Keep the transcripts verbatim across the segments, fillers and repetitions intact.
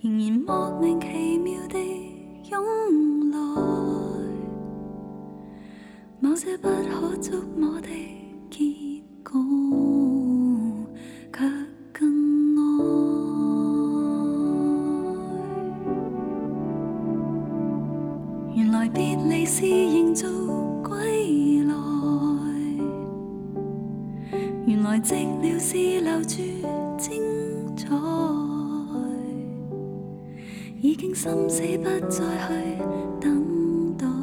仍然莫名其妙地涌來，某些不可觸摸的結果，卻更愛。原來別離是營造歸來，原來寂寥是留住精彩。已經心死不再去等待，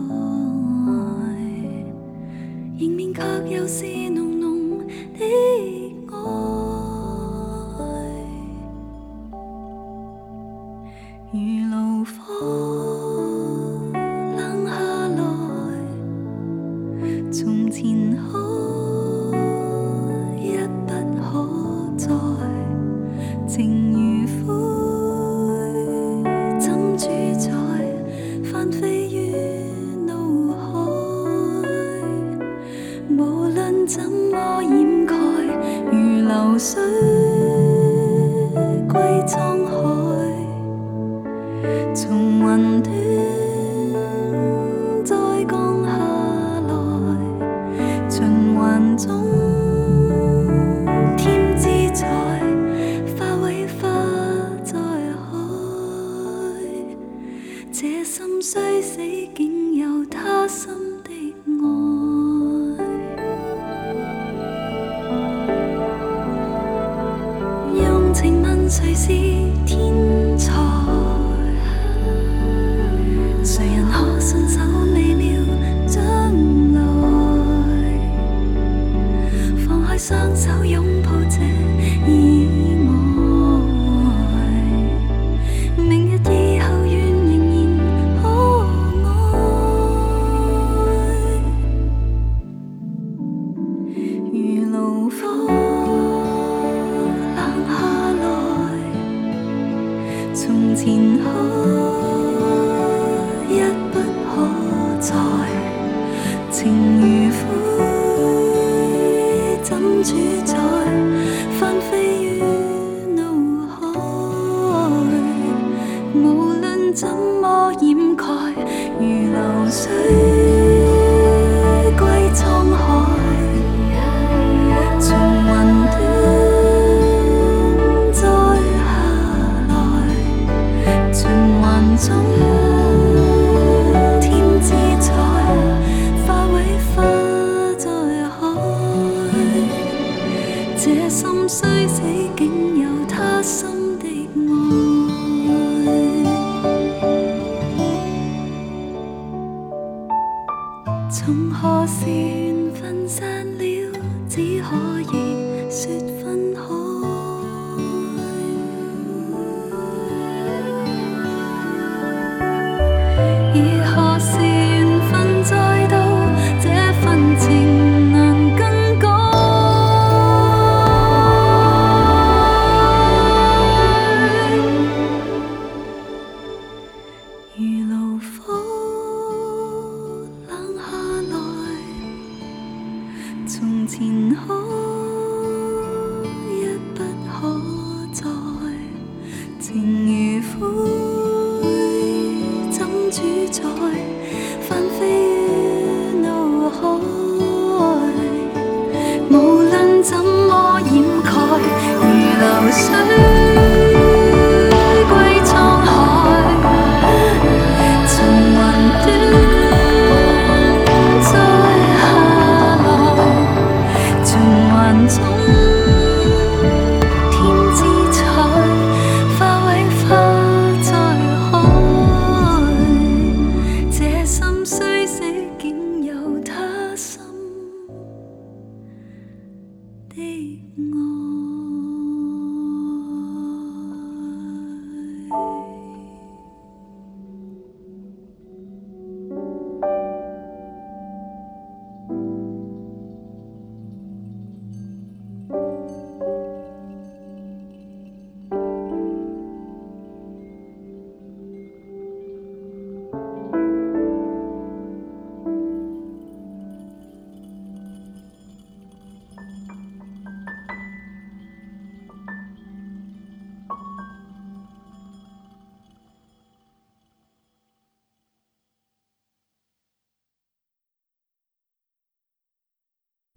迎面卻又是濃濃的愛，如爐火冷下來，從前可一不可再，情如灰主宰，翻飛於腦海，無論怎麼掩蓋，如流水歸滄海，從雲端再降下來，循環中添姿彩，化為花在海。這心雖死，竟有他心的愛。用情問誰是天才？誰人可信守未料將來？放開雙手擁抱這意外，明日以後願仍然可愛，如爐火冷下來，從前可一不可再，情如灰怎主宰，翻飛於腦海，無論怎麼掩蓋，如流水歸滄海，從雲端再下來，循環中添姿彩，化為花在海。這心雖死，竟有他心的愛。從何時緣分散了，只可以說分開。而何時緣分再到，這份情難更改。如爐火冷下來，從前可一不可再，情如灰怎主宰，翻飛